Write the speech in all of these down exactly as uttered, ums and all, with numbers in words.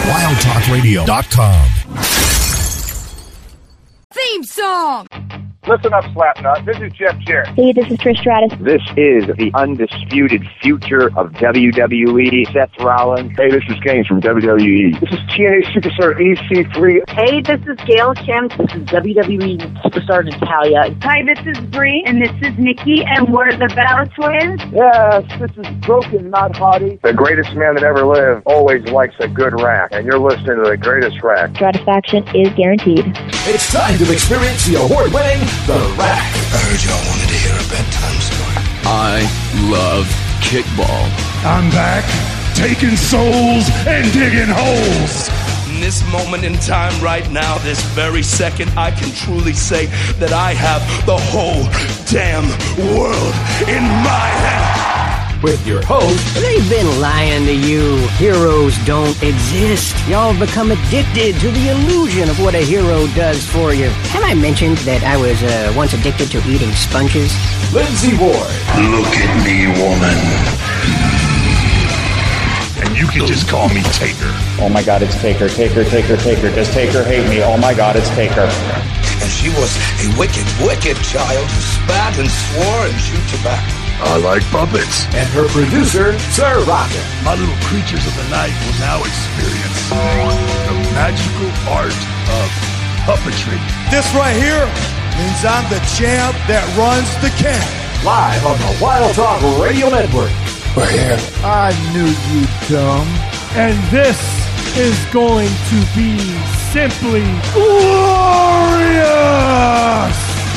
wild talk radio dot com. Theme song! Listen up, Slapnut. This is Jeff Jarrett. Hey, this is Trish Stratus. This is the undisputed future of W W E, Seth Rollins. Hey, this is Kane from W W E. This is T N A Superstar E C three. Hey, this is Gail Kim. This is W W E Superstar Natalia. Hi, this is Bree, and this is Nikki, and we're the Battle Twins. Yes, this is Broken, not Hottie. The greatest man that ever lived always likes a good rack, and you're listening to the greatest rack. Stratisfaction is guaranteed. It's time to experience the award-winning The Rack. I heard y'all wanted to hear a bedtime story. I love kickball. I'm back, taking souls and digging holes. In this moment in time right now, this very second, I can truly say that I have the whole damn world in my hand. With your host, they've been lying to you. Heroes don't exist. Y'all become addicted to the illusion of what a hero does for you. Have I mentioned that I was uh, once addicted to eating sponges? Lindsay Ward. Look at me, woman. And you can just call me Taker. Oh my God, it's Taker, Taker, Taker, Taker. Does Taker hate me? Oh my God, it's Taker. And she was a wicked, wicked child who spat and swore and chewed tobacco. I like puppets. And her producer, Sir Rocket. My little creatures of the night will now experience the magical art of puppetry. This right here means I'm the champ that runs the camp. Live on the Wild Talk Radio Network. We're here. I knew you, dumb. And this is going to be simply glorious!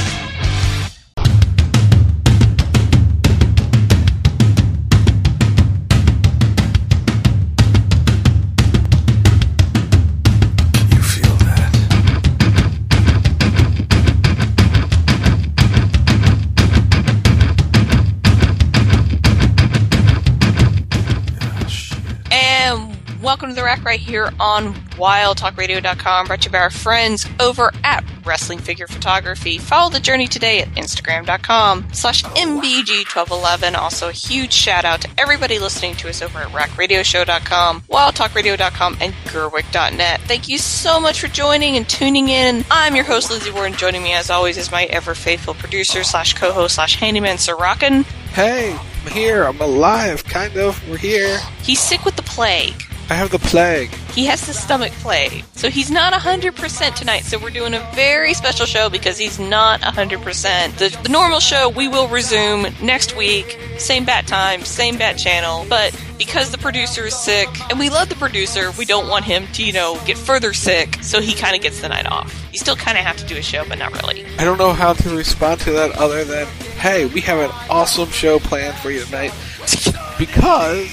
Welcome to The Rack right here on wild talk radio dot com, brought to you by our friends over at Wrestling Figure Photography. Follow the journey today at instagram dot com slash M B G twelve eleven. Also, a huge shout out to everybody listening to us over at rack radio show dot com, wild talk radio dot com, and gerwick dot net. Thank you so much for joining and tuning in. I'm your host, Lindsay Ward, and joining me as always is my ever faithful producer slash co-host slash handyman, Sir Rockin'. Hey, I'm here. I'm alive, kind of. We're here. He's sick with the plague. I have the plague. He has the stomach plague. So he's not one hundred percent tonight. So we're doing a very special show because he's not one hundred percent. The, the normal show we will resume next week. Same bat time, same bat channel. But because the producer is sick, and we love the producer, we don't want him to, you know, get further sick. So he kind of gets the night off. You still kind of have to do a show, but not really. I don't know how to respond to that other than, hey, we have an awesome show planned for you tonight. Because...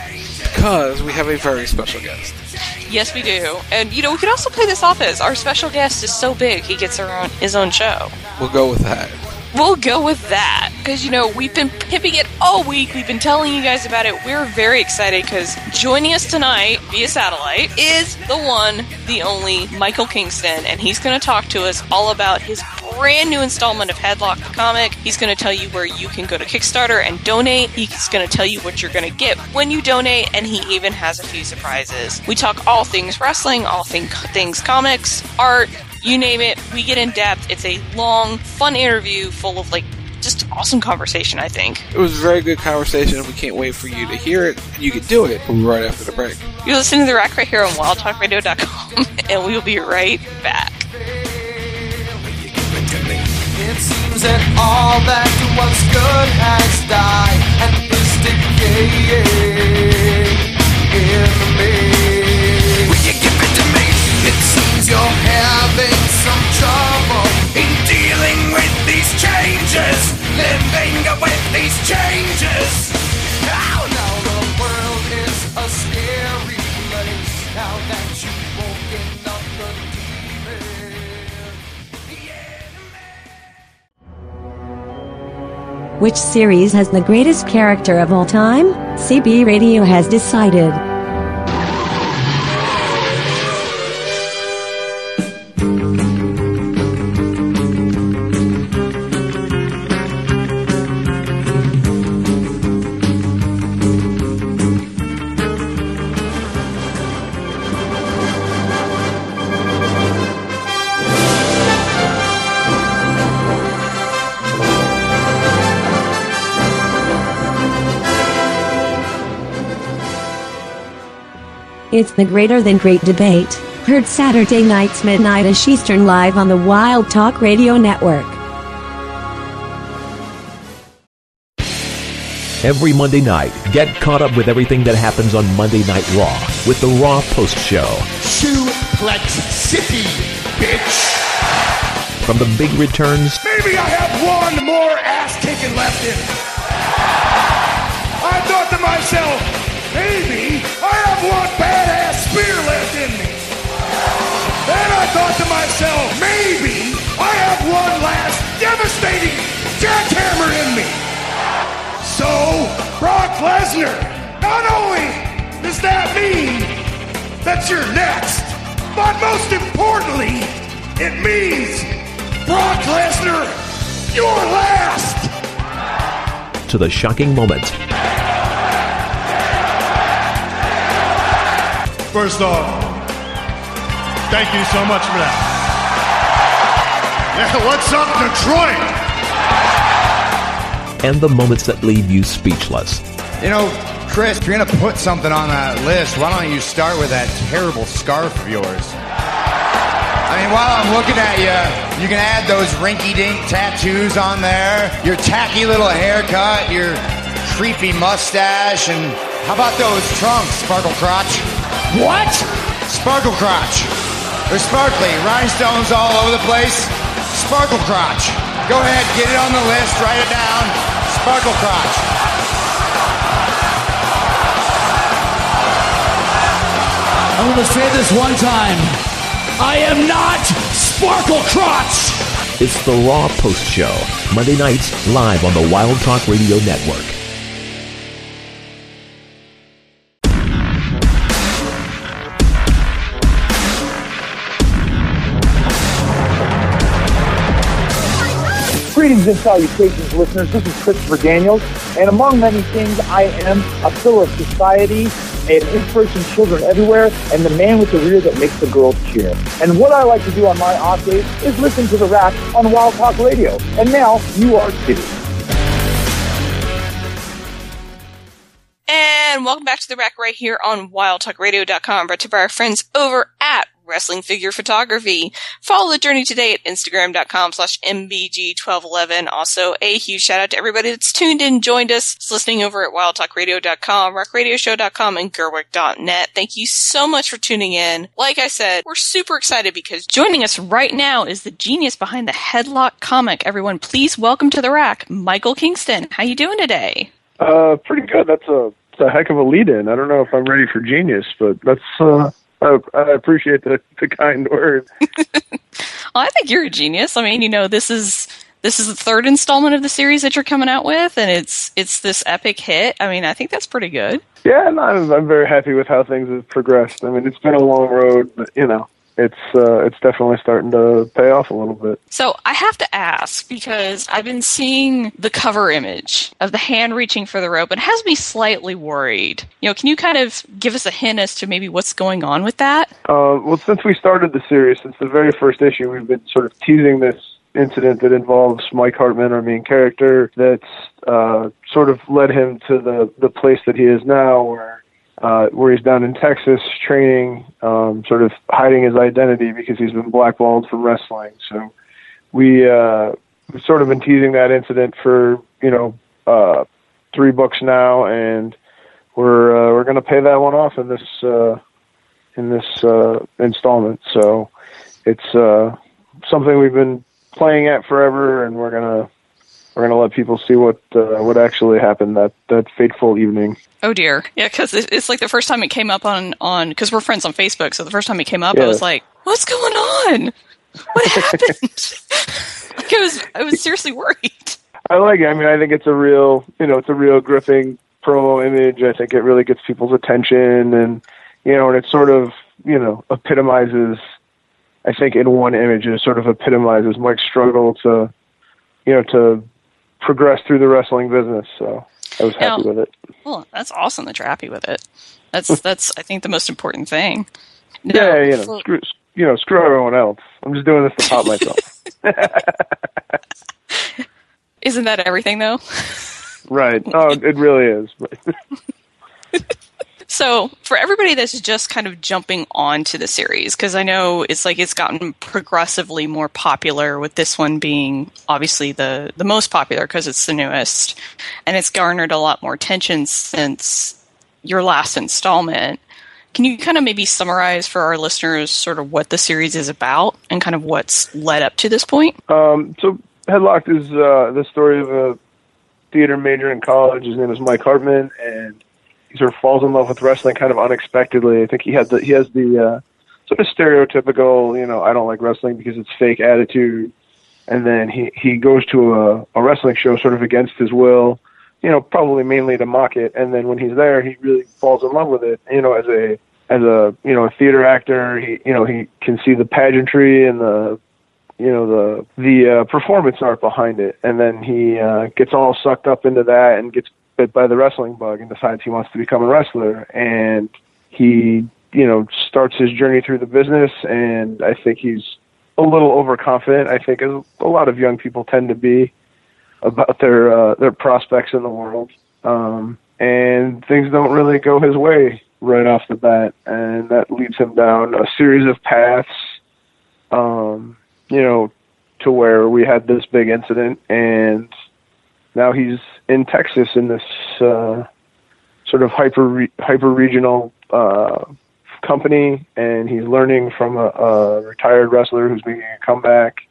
Because we have a very special guest. Yes, we do. And, you know, we could also play this off as our special guest is so big, he gets our own, his own show. We'll go with that. We'll go with that. Because, you know, we've been pimping it all week. We've been telling you guys about it. We're very excited because joining us tonight via satellite is the one, the only Michael Kingston. And he's going to talk to us all about his brand new installment of Headlock the Comic. He's going to tell you where you can go to Kickstarter and donate. He's going to tell you what you're going to get when you donate, and he even has a few surprises. We talk all things wrestling, all thing, things comics, art, you name it. We get in depth. It's a long, fun interview full of, like, just awesome conversation, I think. It was a very good conversation, and we can't wait for you to hear it, and you can do it right after the break. You're listening to The Rack right here on wild talk radio dot com, and we'll be right back. It seems that all that was good has died and is decaying in me. Will you give it to me? It seems you're having some trouble in dealing with these changes, living with these changes. Now, now the world is a scary place. Now that you've woken up the demon. Which series has the greatest character of all time? C B Radio has decided. It's the Greater Than Great Debate, heard Saturday nights midnight-ish Eastern live on the Wild Talk Radio Network. Every Monday night, get caught up with everything that happens on Monday Night Raw with the Raw Post Show. Suplex City, bitch! From the big returns... Maybe I have one more ass-kicking left in me. I thought to myself, maybe I have one badass spear left in me. Then I thought to myself, maybe I have one last devastating jackhammer in me. So, Brock Lesnar, not only does that mean that you're next, but most importantly, it means, Brock Lesnar, you're last! To the shocking moment. First off, thank you so much for that. Yeah, what's up, Detroit? And the moments that leave you speechless. You know, Chris, if you're going to put something on that list, why don't you start with that terrible scarf of yours? I mean, while I'm looking at you, you can add those rinky-dink tattoos on there, your tacky little haircut, your creepy mustache, and how about those trunks, Sparkle Crotch? What? Sparkle Crotch. They're sparkly, rhinestones all over the place. Sparkle Crotch. Go ahead, get it on the list, write it down. Sparkle Crotch. I'm going to say this one time. I am not Sparkle Crotch! It's the Raw Post Show, Monday nights live on the Wild Talk Radio Network. Greetings and salutations, listeners. This is Christopher Daniels, and among many things, I am a pillar of society, an inspiration to children everywhere, and the man with the rear that makes the girls cheer. And what I like to do on my off days is listen to The Rack on Wild Talk Radio. And now, you are too. And welcome back to The Rack right here on wild talk radio dot com, brought to you by our friends over at Wrestling Figure Photography. Follow the journey today at Instagram dot com slash M B G twelve eleven. Also, a huge shout out to everybody that's tuned in, joined us, is listening over at wild talk radio dot com, rock radio show dot com, and gerwick dot net. Thank you so much for tuning in. Like I said, we're super excited because joining us right now is the genius behind the Headlock comic. Everyone, please welcome to The Rack, Michael Kingston. How you doing today? Uh, pretty good. That's a, that's a heck of a lead-in. I don't know if I'm ready for genius, but that's, uh, I, I appreciate the, the kind word. Well, I think you're a genius. I mean, you know, this is this is the third installment of the series that you're coming out with, and it's it's this epic hit. I mean, I think that's pretty good. Yeah, and I'm, I'm very happy with how things have progressed. I mean, it's been a long road, but, you know, it's uh, it's definitely starting to pay off a little bit. So I have to ask, because I've been seeing the cover image of the hand reaching for the rope, and it has me slightly worried. You know, can you kind of give us a hint as to maybe what's going on with that? Uh, well, since we started the series, since the very first issue, we've been sort of teasing this incident that involves Mike Hartman, our main character, that's uh, sort of led him to the, the place that he is now, where Uh, where he's down in Texas training, um, sort of hiding his identity because he's been blackballed from wrestling. So we, uh, we've sort of been teasing that incident for, you know, uh, three books now, and we're, uh, we're going to pay that one off in this, uh, in this, uh, installment. So it's, uh, something we've been playing at forever, and we're going to, we're going to let people see what, uh, what actually happened that, that fateful evening. Oh dear. Yeah, because it's like the first time it came up on, on, because we're friends on Facebook, so the first time it came up, yeah. I was like, what's going on? What happened? Like, I was, I was seriously worried. I like it. I mean, I think it's a real, you know, it's a real gripping promo image. I think it really gets people's attention, and, you know, and it sort of, you know, epitomizes, I think in one image, it sort of epitomizes Mike's struggle to, you know, to progress through the wrestling business. So I was happy now, with it. Well, that's awesome that you're happy with it. That's, that's I think, the most important thing. No, yeah, you know, for, screw, you know, screw everyone else. I'm just doing this to pop myself. Isn't that everything, though? Right. Oh, it really is. So, for everybody that's just kind of jumping onto the series, because I know it's like it's gotten progressively more popular, with this one being obviously the, the most popular because it's the newest, and it's garnered a lot more attention since your last installment. Can you kind of maybe summarize for our listeners sort of what the series is about and kind of what's led up to this point? Um, so, Headlocked is uh, the story of a theater major in college. His name is Mike Hartman, and he sort of falls in love with wrestling kind of unexpectedly. I think he had the he has the uh, sort of stereotypical, you know, I don't like wrestling because it's fake attitude. And then he, he goes to a, a wrestling show sort of against his will, you know, probably mainly to mock it. And then when he's there, he really falls in love with it. You know, as a as a you know a theater actor, he you know he can see the pageantry and the you know the the uh, performance art behind it. And then he uh, gets all sucked up into that and gets bit by the wrestling bug and decides he wants to become a wrestler. And he, you know, starts his journey through the business, and I think he's a little overconfident, I think, as a lot of young people tend to be about their uh, their prospects in the world. Um, and things don't really go his way right off the bat, and that leads him down a series of paths, um, you know, to where we had this big incident, and now he's in Texas in this uh, sort of hyper re- hyper regional uh, company, and he's learning from a, a retired wrestler who's making a comeback.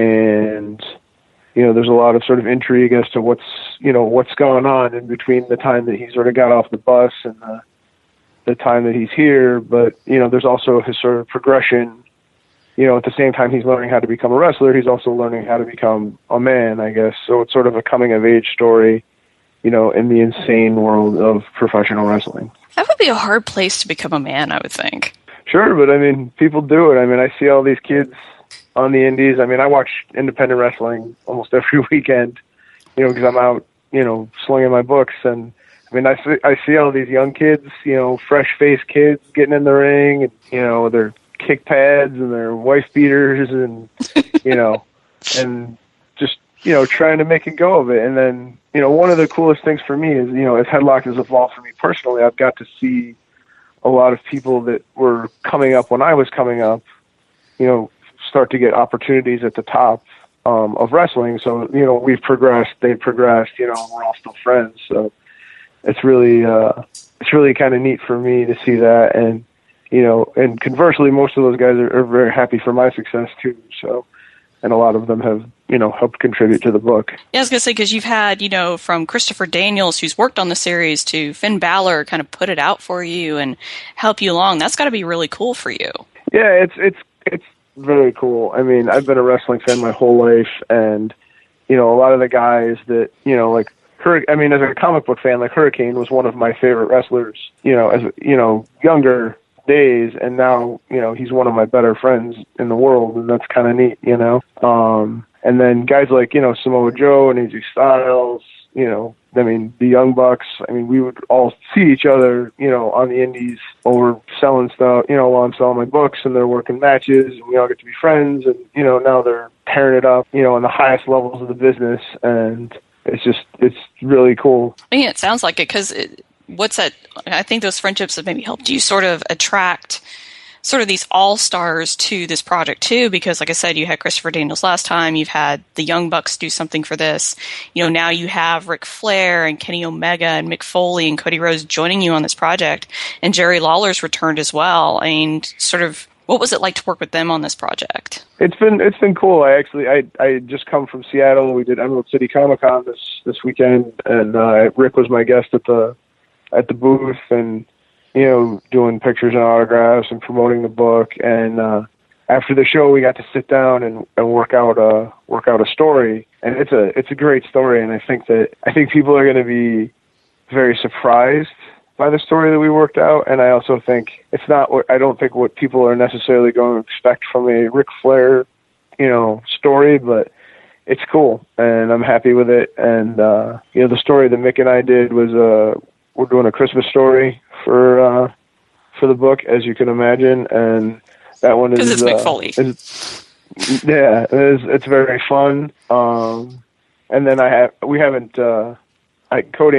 And you know, there's a lot of sort of intrigue as to what's you know what's going on in between the time that he sort of got off the bus and the the time that he's here. But you know, there's also his sort of progression. You know, at the same time he's learning how to become a wrestler, he's also learning how to become a man, I guess. So it's sort of a coming-of-age story, you know, in the insane world of professional wrestling. That would be a hard place to become a man, I would think. Sure, but I mean, people do it. I mean, I see all these kids on the indies. I mean, I watch independent wrestling almost every weekend, you know, because I'm out, you know, slinging my books. And I mean, I see, I see all these young kids, you know, fresh-faced kids getting in the ring, and, you know, they're kick pads and their wife beaters and, you know, and just, you know, trying to make a go of it. And then, you know, one of the coolest things for me is, you know, as Headlocked has evolved for me personally, I've got to see a lot of people that were coming up when I was coming up, you know, start to get opportunities at the top um, of wrestling. So, you know, we've progressed, they've progressed, you know, we're all still friends. So it's really, uh, it's really kind of neat for me to see that. And, you know, and conversely, most of those guys are, are very happy for my success too. So, and a lot of them have, you know, helped contribute to the book. Yeah, I was going to say, because you've had, you know, from Christopher Daniels, who's worked on the series, to Finn Balor kind of put it out for you and help you along. That's got to be really cool for you. Yeah, it's, it's, it's very cool. I mean, I've been a wrestling fan my whole life, and, you know, a lot of the guys that, you know, like, Hur- I mean, as a comic book fan, like Hurricane was one of my favorite wrestlers, you know, as, you know, younger days, and now, you know, he's one of my better friends in the world, and that's kind of neat, you know. Um, and then guys like, you know, Samoa Joe and A J Styles, you know, I mean, the Young Bucks, I mean, we would all see each other, you know, on the indies or selling stuff, you know, while I'm selling my books, and they're working matches, and we all get to be friends, and, you know, now they're tearing it up, you know, on the highest levels of the business, and it's just, it's really cool. I mean, it sounds like it, because it, what's that? I think those friendships have maybe helped you sort of attract sort of these all-stars to this project too, because like I said, you had Christopher Daniels last time, you've had the Young Bucks do something for this, you know, now you have Ric Flair and Kenny Omega and Mick Foley and Cody Rhodes joining you on this project, and Jerry Lawler's returned as well. I mean, sort of, what was it like to work with them on this project? It's been it's been cool. I actually I I just come from Seattle. We did Emerald City Comic Con this this weekend, and uh, Rick was my guest at the at the booth, and, you know, doing pictures and autographs and promoting the book. And uh, after the show, we got to sit down and, and work out a work out a story. And it's a it's a great story. And I think that I think people are going to be very surprised by the story that we worked out. And I also think it's not what I don't think what people are necessarily going to expect from a Ric Flair, you know, story, but it's cool, and I'm happy with it. And uh, you know, the story that Mick and I did was a uh, we're doing a Christmas story for uh, for the book, as you can imagine, and that one is because it's uh, Mick Foley. Is, yeah, it is, it's very fun. Um, and then I have we haven't uh, I, Cody and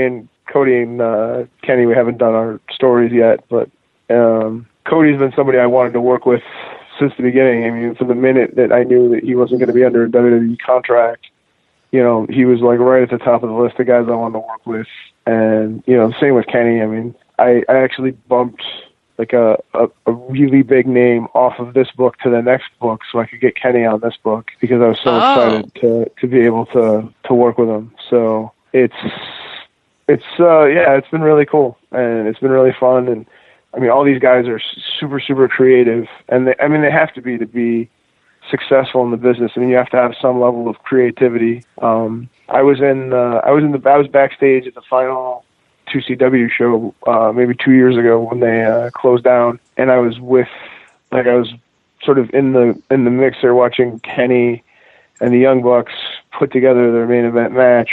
Cody and uh, Kenny, we haven't done our stories yet, but um, Cody's been somebody I wanted to work with since the beginning. I mean, from the minute that I knew that he wasn't going to be under a W W E contract, you know, he was like right at the top of the list of guys I wanted to work with. And, you know, the same with Kenny. I mean, I, I actually bumped like a, a, a really big name off of this book to the next book so I could get Kenny on this book because I was so oh. excited to, to be able to, to work with him. So it's, it's, uh, yeah, it's been really cool and it's been really fun. And I mean, all these guys are super, super creative and they, I mean, they have to be to be successful in the business. I mean, you have to have some level of creativity. Um, I was in, uh, I was in the, I was backstage at the final two C W show uh, maybe two years ago when they uh, closed down, and I was with, like, I was sort of in the in the mixer watching Kenny and the Young Bucks put together their main event match,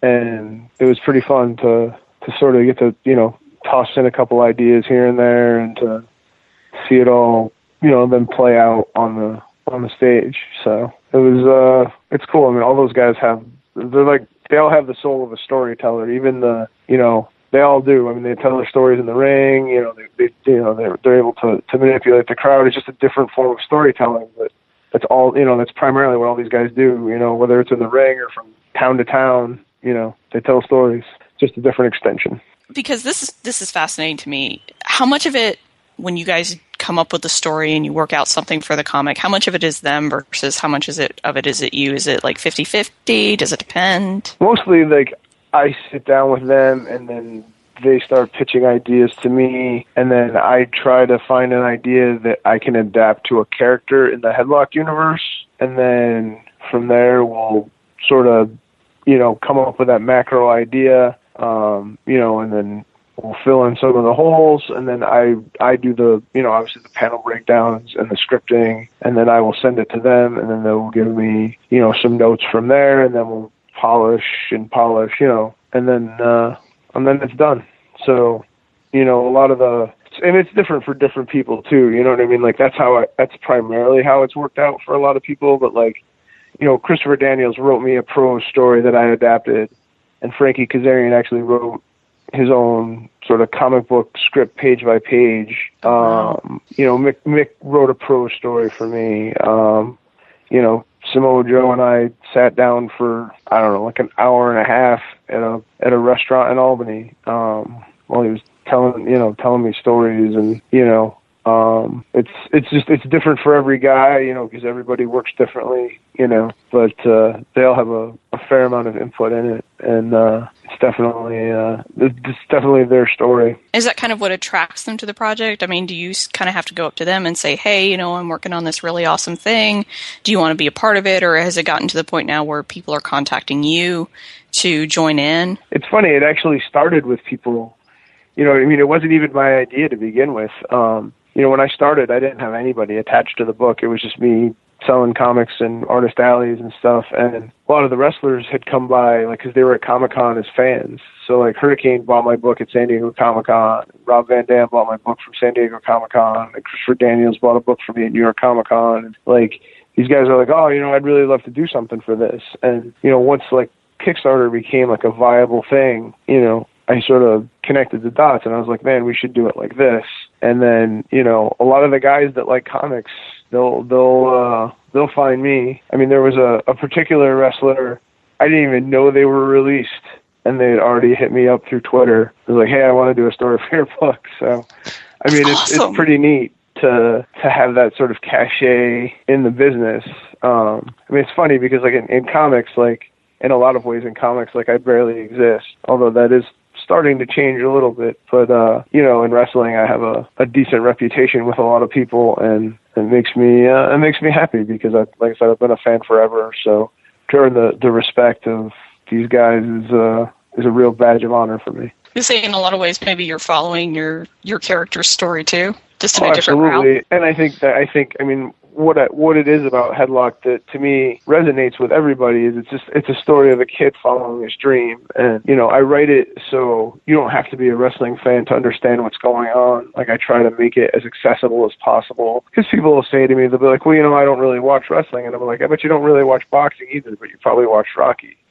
and it was pretty fun to to sort of get to, you know, toss in a couple ideas here and there and to see it all, you know, then play out on the on the stage. So it was uh, it's cool. I mean, all those guys have, they're like, they all have the soul of a storyteller. Even the, you know. They all do. I mean, they tell their stories in the ring. You know, they, they you know, they're they're able to, to manipulate the crowd. It's just a different form of storytelling, but that's all. You know, that's primarily what all these guys do. You know, whether it's in the ring or from town to town. You know, they tell stories. Just a different extension. Because this is this is fascinating to me. How much of it, when you guys come up with the story and you work out something for the comic, how much of it is them versus how much is it of it is it you? Is it like fifty-fifty? Does it depend? Mostly, like, I sit down with them and then they start pitching ideas to me, and then I try to find an idea that I can adapt to a character in the Headlock universe, and then from there we'll sort of, you know, come up with that macro idea, um, you know, and then we'll fill in some of the holes, and then I I do the, you know, obviously the panel breakdowns and the scripting, and then I will send it to them, and then they'll give me, you know, some notes from there, and then we'll polish and polish, you know, and then uh, and then it's done. So, you know, a lot of the, and it's different for different people too. You know what I mean? Like, that's how I, that's primarily how it's worked out for a lot of people. But, like, you know, Christopher Daniels wrote me a prose story that I adapted, and Frankie Kazarian actually wrote his own sort of comic book script page by page. Um, you know, Mick, Mick wrote a prose story for me. Um, you know, Samoa Joe and I sat down for, I don't know, like an hour and a half at a at a restaurant in Albany um, while he was telling, you know, telling me stories, and, you know, um, it's it's just it's different for every guy, you know, because everybody works differently, you know, but uh, they all have a, a fair amount of input in it, and uh, it's definitely uh, it's definitely their story. Is that kind of what attracts them to the project? I mean, do you kind of have to go up to them and say, hey, you know, I'm working on this really awesome thing. Do you want to be a part of it? Or has it gotten to the point now where people are contacting you to join in? It's funny. It actually started with people, you know, I mean, it wasn't even my idea to begin with. Um, you know, when I started, I didn't have anybody attached to the book. It was just me selling comics and artist alleys and stuff. And a lot of the wrestlers had come by, like, because they were at Comic-Con as fans. So, like, Hurricane bought my book at San Diego Comic-Con. Rob Van Dam bought my book from San Diego Comic-Con. And Christopher Daniels bought a book for me at New York Comic-Con. And, like, these guys are like, oh, you know, I'd really love to do something for this. And, you know, once, like, Kickstarter became, like, a viable thing, you know, I sort of connected the dots, and I was like, man, we should do it like this. And then, you know, a lot of the guys that like comics, they'll they'll uh, they'll find me. I mean, there was a, a particular wrestler, I didn't even know they were released, and they had already hit me up through Twitter. It was like, hey, I want to do a story for your book. So, I mean, it's awesome. It's pretty neat to to have that sort of cachet in the business. Um, I mean, it's funny because, like, in, in comics, like, in a lot of ways in comics, like, I barely exist, although that is starting to change a little bit. But, uh, you know, in wrestling, I have a, a decent reputation with a lot of people, and it makes me uh, it makes me happy because, I, like I said, I've been a fan forever. So to earn the, the respect of these guys is, uh, is a real badge of honor for me. You say in a lot of ways maybe you're following your, your character's story, too, just in oh, a different absolutely. route. And I think that, I think, I mean, what I, what it is about Headlock that to me resonates with everybody is it's just it's a story of a kid following his dream. And, you know, I write it so you don't have to be a wrestling fan to understand what's going on. Like, I try to make it as accessible as possible, because people will say to me, they'll be like, well, you know, I don't really watch wrestling, and I'm like, I bet you don't really watch boxing either, but you probably watch Rocky.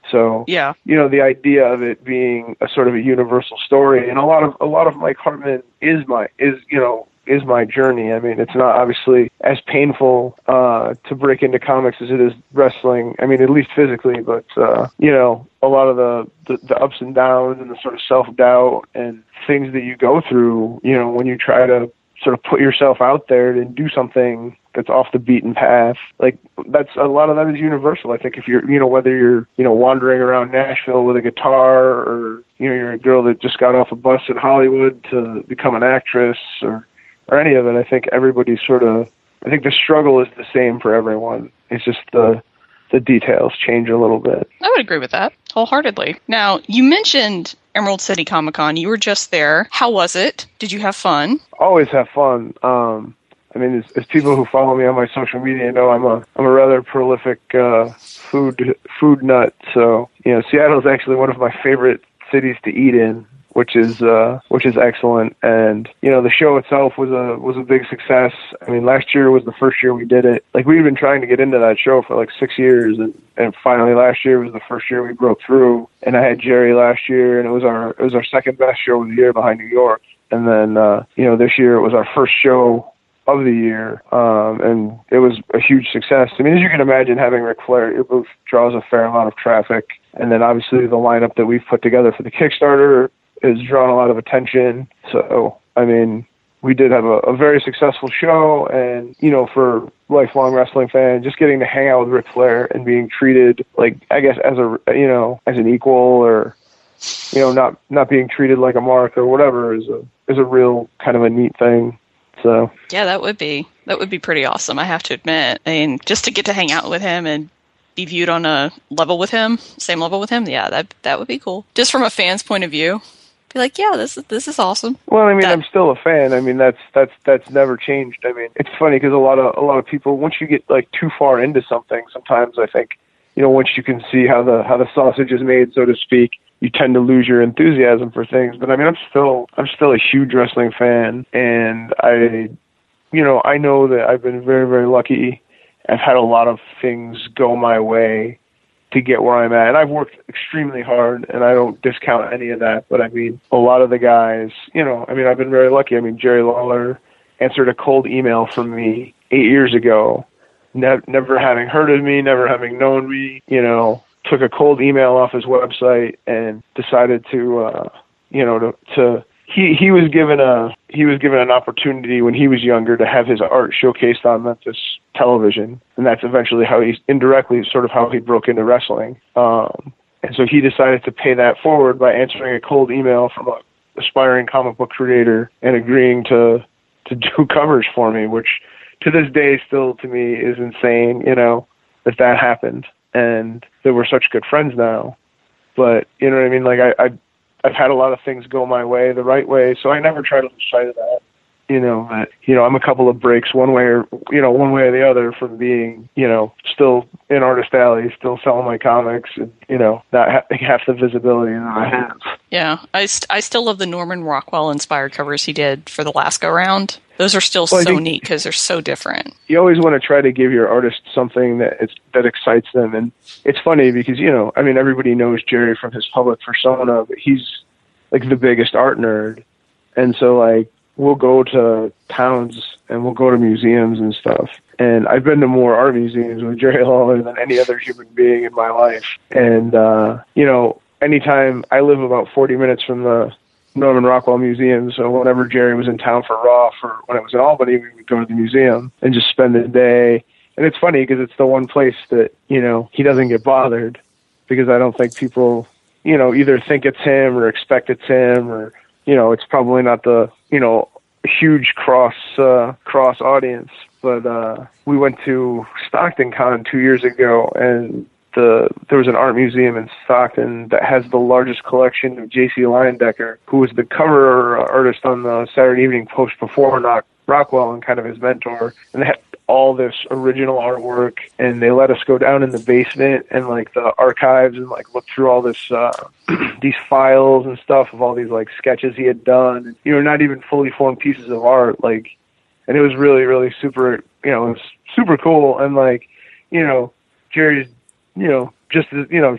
So, yeah, you know, the idea of it being a sort of a universal story, and a lot of a lot of Mike Hartman is my is you know is my journey. I mean, it's not obviously as painful uh, to break into comics as it is wrestling. I mean, at least physically, but uh, you know, a lot of the, the the ups and downs and the sort of self doubt and things that you go through, you know, when you try to sort of put yourself out there and do something that's off the beaten path. Like, that's a lot of that is universal. I think if you're, you know, whether you're, you know, wandering around Nashville with a guitar, or, you know, you're a girl that just got off a bus in Hollywood to become an actress, or, or any of it, I think everybody sort of, I think the struggle is the same for everyone. It's just the, the details change a little bit. I would agree with that wholeheartedly. Now, you mentioned Emerald City Comic Con. You were just there. How was it? Did you have fun? Always have fun. Um, I mean, as, as people who follow me on my social media know, I'm a I'm a rather prolific uh, food food nut. So, you know, Seattle is actually one of my favorite cities to eat in, which is uh, which is excellent. And, you know, the show itself was a was a big success. I mean, last year was the first year we did it. Like, we'd been trying to get into that show for like six years, and, and finally last year was the first year we broke through. And I had Jerry last year, and it was our it was our second best show of the year behind New York. And then, uh, you know, this year it was our first show of the year, um, and it was a huge success. I mean, as you can imagine, having Ric Flair, it both draws a fair amount of traffic, and then obviously the lineup that we've put together for the Kickstarter has drawn a lot of attention. So, I mean, we did have a, a very successful show, and, you know, for lifelong wrestling fan, just getting to hang out with Ric Flair and being treated, like, I guess, as a, you know, as an equal, or, you know, not, not being treated like a mark or whatever, is a, is a real kind of a neat thing. So yeah, that would be that would be pretty awesome, I have to admit. I mean, just to get to hang out with him and be viewed on a level with him, same level with him, yeah, that that would be cool. Just from a fan's point of view, be like, yeah, this is this is awesome. Well, I mean, that, I'm still a fan. I mean, that's that's that's never changed. I mean, it's funny because a lot of a lot of people, once you get like too far into something, sometimes I think, you know, once you can see how the how the sausage is made, so to speak, you tend to lose your enthusiasm for things. But I mean, I'm still, I'm still a huge wrestling fan, and I, you know, I know that I've been very, very lucky. I've had a lot of things go my way to get where I'm at, and I've worked extremely hard, and I don't discount any of that. But I mean, a lot of the guys, you know, I mean, I've been very lucky. I mean, Jerry Lawler answered a cold email from me eight years ago, ne- never having heard of me, never having known me, you know, took a cold email off his website and decided to, uh, you know, to, to, he, he was given a, he was given an opportunity when he was younger to have his art showcased on Memphis television. And that's eventually how he, indirectly, sort of how he broke into wrestling. Um, and so he decided to pay that forward by answering a cold email from a aspiring comic book creator and agreeing to, to do covers for me, which to this day still to me is insane, you know, that that happened. And that we're such good friends now. But, you know what I mean? Like, I, I, I've had a lot of things go my way, the right way, so I never try to lose sight of that. You know, but, you know, I'm a couple of breaks one way or, you know, one way or the other from being, you know, still in Artist Alley, still selling my comics, and, you know, not having half the visibility that I have. Yeah, I, st- I still love the Norman Rockwell-inspired covers he did for the last go-round. Those are still well, so neat because they're so different. You always want to try to give your artist something that it's, that excites them. And it's funny because, you know, I mean, everybody knows Jerry from his public persona, but he's like the biggest art nerd. And so, like, we'll go to towns and we'll go to museums and stuff. And I've been to more art museums with Jerry Lawler than any other human being in my life. And, uh, you know, anytime I live about forty minutes from the Norman Rockwell Museum, so whenever Jerry was in town for Raw, for when it was in Albany, we would go to the museum and just spend the day. And it's funny because it's the one place that, you know, he doesn't get bothered, because I don't think people, you know, either think it's him or expect it's him, or, you know, it's probably not the, you know, huge cross uh, cross audience. But uh, we went to Stockton Con two years ago, and The, there was an art museum in Stockton that has the largest collection of J C Leyendecker, who was the cover artist on the Saturday Evening Post before Rockwell and kind of his mentor. And they had all this original artwork, and they let us go down in the basement and like the archives and like look through all this, uh, these files and stuff of all these like sketches he had done. And, you know, not even fully formed pieces of art. Like, and it was really, really super, you know, it was super cool. And like, you know, Jerry's, you know, just, you know,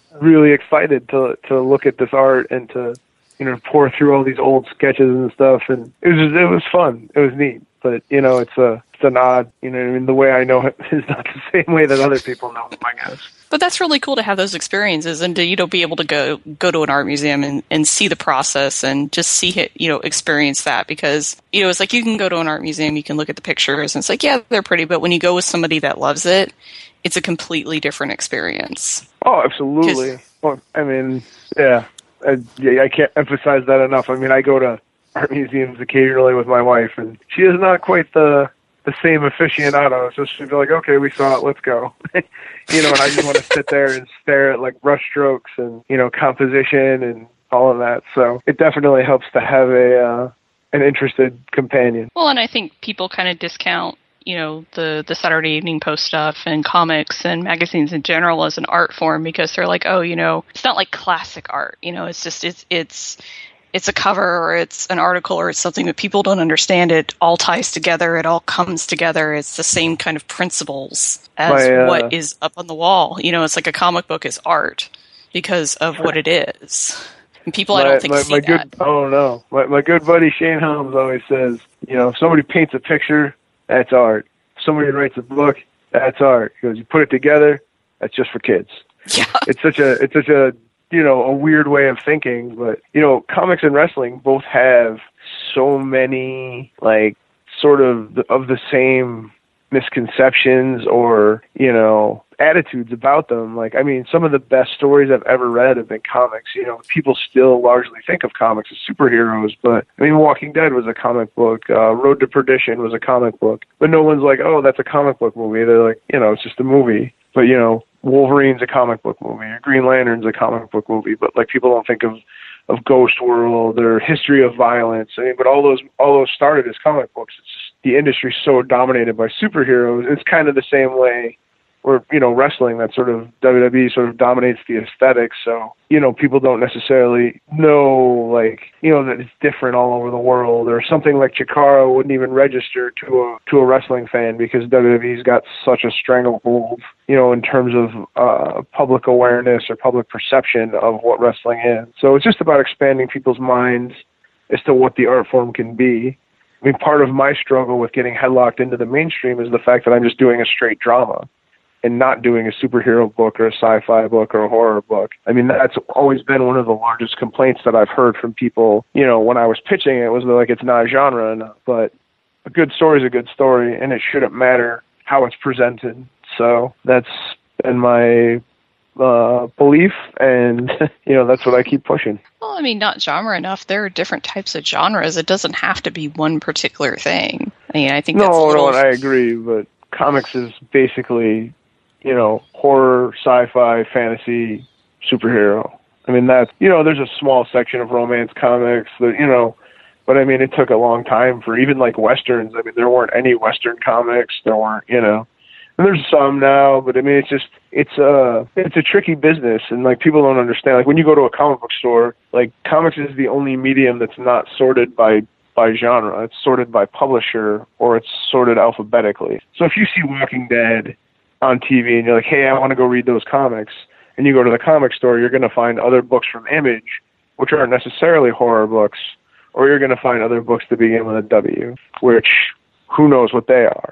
really excited to to look at this art and to, you know, pour through all these old sketches and stuff. And it was just, it was fun. It was neat. But, you know, it's a it's an odd, you know, I mean, the way I know it is not the same way that other people know him, I guess. But that's really cool to have those experiences and to, you know, be able to go go to an art museum and, and see the process and just see it, you know, experience that. Because, you know, it's like you can go to an art museum, you can look at the pictures, and it's like, yeah, they're pretty. But when you go with somebody that loves it, it's a completely different experience. Oh, absolutely. Well, I mean, yeah. I, yeah, I can't emphasize that enough. I mean, I go to art museums occasionally with my wife, and she is not quite the the same aficionado. So she'd be like, "Okay, we saw it, let's go." You know, and I just want to sit there and stare at like brush strokes and, you know, composition and all of that. So it definitely helps to have a uh, an interested companion. Well, and I think people kind of discount, you know, the, the Saturday Evening Post stuff and comics and magazines in general as an art form because they're like, oh, you know, it's not like classic art. You know, it's just, it's, it's, it's a cover or it's an article or it's something that people don't understand. It all ties together. It all comes together. It's the same kind of principles as My, uh, what is up on the wall. You know, it's like a comic book is art because of what it is. And people, my, I don't think, my, see my that. good, oh no, my, my good buddy Shane Helms always says, you know, if somebody paints a picture, that's art. If somebody writes a book, that's art. He goes, you put it together, that's just for kids. Yeah. It's such a, it's such a, you know, a weird way of thinking, but, you know, comics and wrestling both have so many, like, sort of the, of the same misconceptions or, you know, attitudes about them. Like, I mean, some of the best stories I've ever read have been comics. You know, people still largely think of comics as superheroes, but, I mean, Walking Dead was a comic book. Uh, Road to Perdition was a comic book. But no one's like, oh, that's a comic book movie. They're like, you know, it's just a movie. But, you know, Wolverine's a comic book movie, or Green Lantern's a comic book movie, but like people don't think of, of Ghost World or History of Violence. I mean, but all those all those started as comic books. It's just the industry's so dominated by superheroes. It's kind of the same way where, you know, wrestling, that sort of W W E sort of dominates the aesthetic. So, you know, people don't necessarily know, like, you know, that it's different all over the world, or something like Chikara wouldn't even register to a to a wrestling fan because W W E's got such a stranglehold, you know, in terms of uh, public awareness or public perception of what wrestling is. So it's just about expanding people's minds as to what the art form can be. I mean, part of my struggle with getting headlocked into the mainstream is the fact that I'm just doing a straight drama and not doing a superhero book or a sci-fi book or a horror book. I mean, that's always been one of the largest complaints that I've heard from people. You know, when I was pitching it, it was like, it's not a genre enough. But a good story is a good story, and it shouldn't matter how it's presented. So that's been my uh, belief, and, you know, that's what I keep pushing. Well, I mean, not genre enough. There are different types of genres. It doesn't have to be one particular thing. I mean, I think no, that's a little... No, I agree, but comics is basically, you know, horror, sci-fi, fantasy, superhero. I mean, that's, you know, there's a small section of romance comics that, you know, but I mean, it took a long time for even like Westerns. I mean, there weren't any Western comics. There weren't, you know, and there's some now, but I mean, it's just, it's a, it's a tricky business. And like, people don't understand, like when you go to a comic book store, like comics is the only medium that's not sorted by, by genre. It's sorted by publisher, or it's sorted alphabetically. So if you see Walking Dead on T V and you're like, hey, I want to go read those comics, and you go to the comic store, you're going to find other books from Image, which aren't necessarily horror books, or you're going to find other books that begin with a W, which who knows what they are.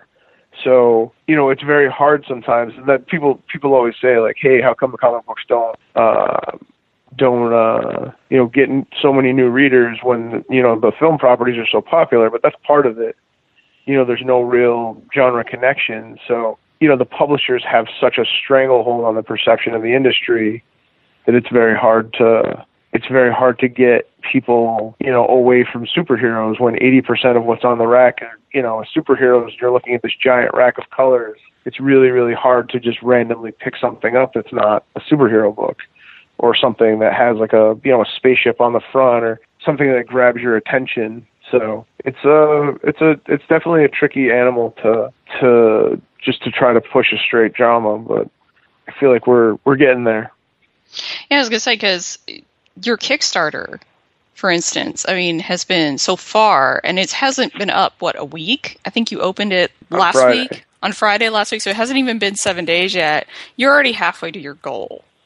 So, you know, it's very hard sometimes that people people always say, like, hey, how come the comic books don't uh, don't uh, you know, get so many new readers when, you know, the film properties are so popular? But that's part of it. You know, there's no real genre connection. So, you know, the publishers have such a stranglehold on the perception of the industry that it's very hard to it's very hard to get people, you know, away from superheroes when eighty percent of what's on the rack are, you know, superheroes. You're looking at this giant rack of colors. It's really, really hard to just randomly pick something up that's not a superhero book, or something that has like a, you know, a spaceship on the front, or something that grabs your attention. So it's a, it's a, it's definitely a tricky animal to, to just to try to push a straight drama, but I feel like we're, we're getting there. Yeah, I was going to say, because your Kickstarter, for instance, I mean, has been so far, and it hasn't been up, what, a week? I think you opened it last week, on Friday last week, so it hasn't even been seven days yet. You're already halfway to your goal.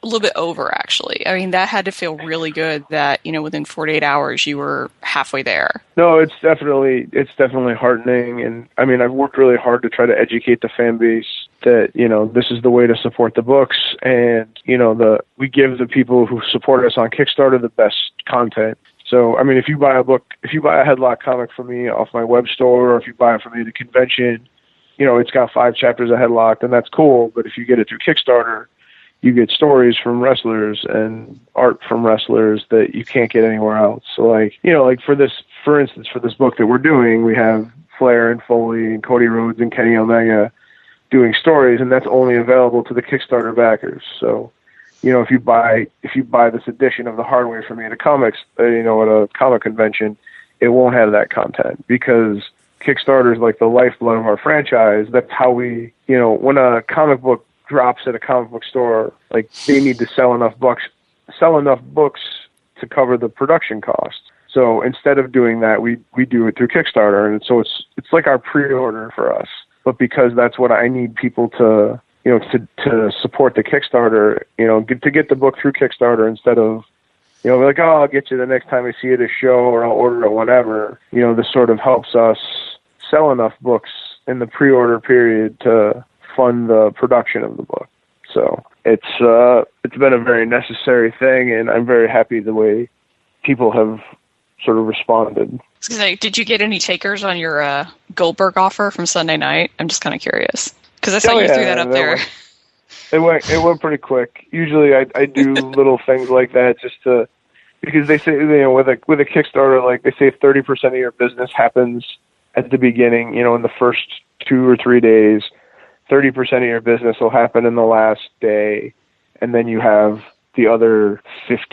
a little bit over, actually. I mean, that had to feel really good that, you know, within forty-eight hours you were halfway there. No, it's definitely it's definitely heartening, and I mean, I've worked really hard to try to educate the fan base that, you know, this is the way to support the books, and, you know, the we give the people who support us on Kickstarter the best content. So, I mean, if you buy a book, if you buy a Headlock comic from me off my web store, or if you buy it from me at a convention, you know, it's got five chapters of Headlock, and that's cool. But if you get it through Kickstarter, you get stories from wrestlers and art from wrestlers that you can't get anywhere else. So, like, you know, like for this, for instance, for this book that we're doing, we have Flair and Foley and Cody Rhodes and Kenny Omega doing stories, and that's only available to the Kickstarter backers. So, you know, if you buy if you buy this edition of the hard way from me at a comics, uh, you know, at a comic convention, it won't have that content because Kickstarter is like the lifeblood of our franchise. That's how we, you know, when a comic book drops at a comic book store, like they need to sell enough books, sell enough books to cover the production costs. So instead of doing that, we we do it through Kickstarter, and so it's it's like our pre-order for us. But because that's what I need people to, you know, to to support the Kickstarter, you know, get, to get the book through Kickstarter instead of, you know, like, oh, I'll get you the next time I see it at a show, or I'll order it whenever. You know, this sort of helps us sell enough books in the pre-order period to fund the production of the book. So it's uh, it's been a very necessary thing, and I'm very happy the way people have sort of responded. Say, did you get any takers on your uh, Goldberg offer from Sunday night? I'm just kind of curious because I saw oh, you yeah, threw that up that there. Went, it went it went pretty quick. Usually, I I do little things like that just to because they say, you know, with a with a Kickstarter, like they say, thirty percent of your business happens at the beginning. You know, in the first two or three days, thirty percent of your business will happen in the last day, and then you have the other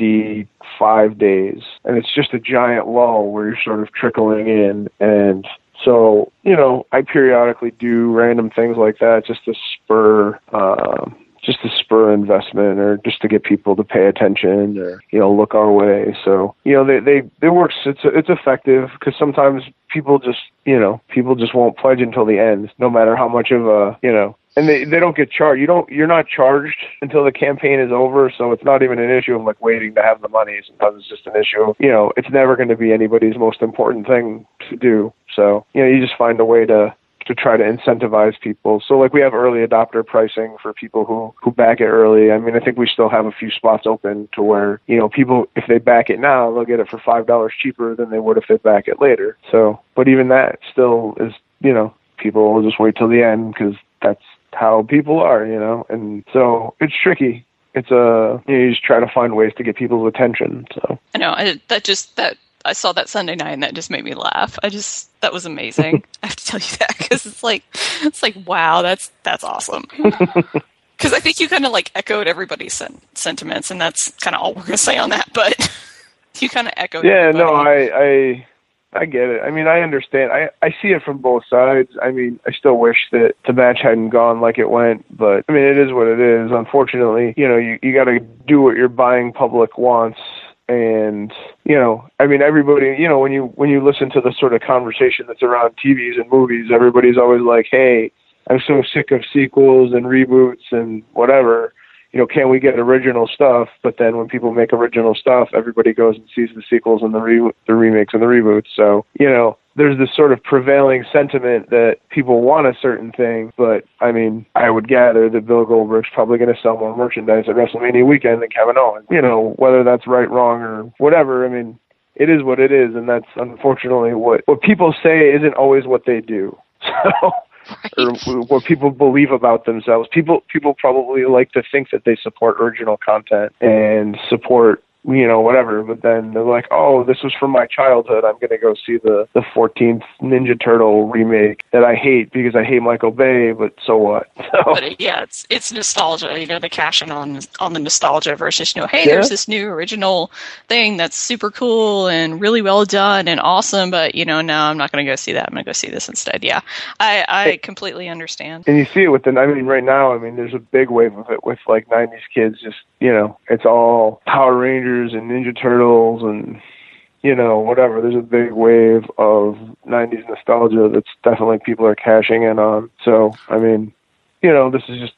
fifty-five days, and it's just a giant lull where you're sort of trickling in. And so, you know, I periodically do random things like that just to spur, um, just to spur investment, or just to get people to pay attention, or, you know, look our way. So, you know, they they it works. It's it's effective because sometimes people just, you know, people just won't pledge until the end, no matter how much of a, you know. And they, they don't get charged. You don't. You're not charged until the campaign is over. So it's not even an issue of like waiting to have the money. Sometimes it's just an issue of, you know, it's never going to be anybody's most important thing to do. So, you know, you just find a way to to try to incentivize people. So like we have early adopter pricing for people who who back it early. I mean, I think we still have a few spots open to where, you know, people, if they back it now, they'll get it for five dollars cheaper than they would if they back it later. So, but even that still is, you know, people will just wait till the end because that's how people are, you know, and so it's tricky. It's a, you know, you just try to find ways to get people's attention. So I know I, that just that I saw that Sunday night and that just made me laugh. I just that was amazing. I have to tell you that because it's like it's like wow, that's that's awesome. Because I think you kind of like echoed everybody's sen- sentiments, and that's kind of all we're gonna say on that. But you kind of echoed. Yeah, everybody. no, I. I I get it. I mean, I understand. I, I see it from both sides. I mean, I still wish that the match hadn't gone like it went, but I mean, it is what it is. Unfortunately, you know, you, you got to do what your buying public wants. And, you know, I mean, everybody, you know, when you, when you listen to the sort of conversation that's around T Vs and movies, everybody's always like, hey, I'm so sick of sequels and reboots and whatever. You know, can we get original stuff? But then when people make original stuff, everybody goes and sees the sequels and the re- the remakes and the reboots. So, you know, there's this sort of prevailing sentiment that people want a certain thing. But, I mean, I would gather that Bill Goldberg's probably going to sell more merchandise at WrestleMania weekend than Kevin Owens. You know, whether that's right, wrong, or whatever, I mean, it is what it is. And that's unfortunately what, what people say isn't always what they do. So... Right. Or what people believe about themselves. People people probably like to think that they support original content and support, you know, whatever, but then they're like, oh, this was from my childhood. I'm going to go see the, the fourteenth Ninja Turtle remake that I hate because I hate Michael Bay, but so what? So, but yeah, it's it's nostalgia, you know, the cash in on, on the nostalgia versus, you know, hey, yeah. there's this new original thing that's super cool and really well done and awesome, but, you know, no, I'm not going to go see that. I'm going to go see this instead. Yeah, I, I completely understand. And you see it with the, I mean, right now, I mean, there's a big wave of it with like nineties kids, just, you know, it's all Power Rangers and Ninja Turtles and, you know, whatever. There's a big wave of nineties nostalgia that's definitely people are cashing in on. So, I mean, you know, this is just